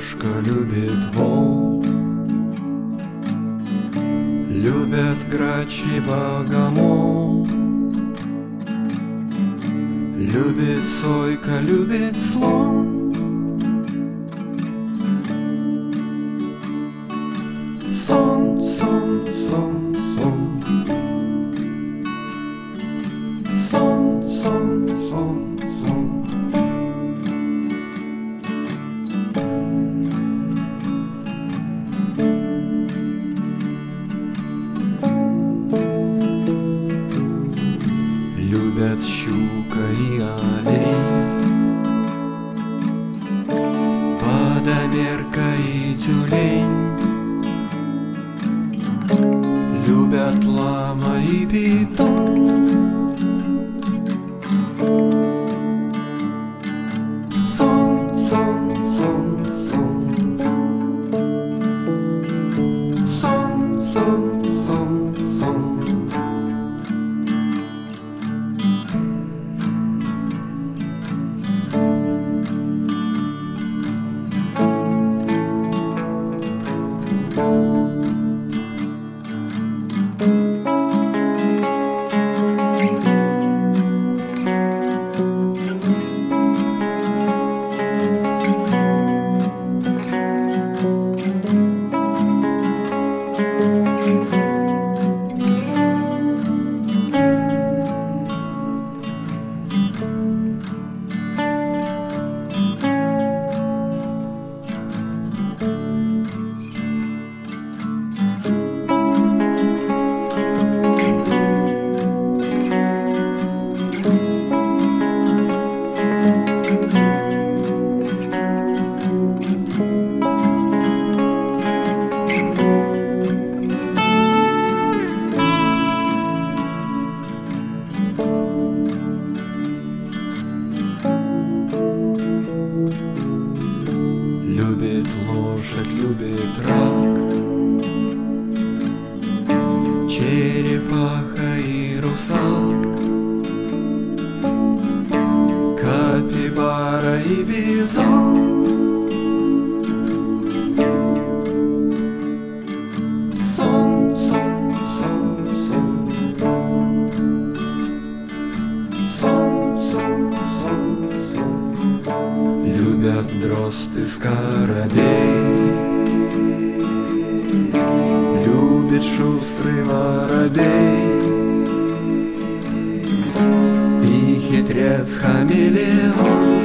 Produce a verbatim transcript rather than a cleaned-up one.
кошка любит волк, любят грач и богомол, любит сойка, любит слон. Сон, сон, сон, сон. Сон, сон, сон, сон. Любят щука и олень, водомерка и тюлень, любят лама и питон. Сон, сон, сон, сон. Сон, сон, сон, сон. Любит лошадь, любит рак, черепаха и русалка, капибара и бизон. Сон, сон, сон, сон. Сон, сон, сон, сон. Любят дрозд и скоробей, любит шустрый воробей и хитрец хамелеон.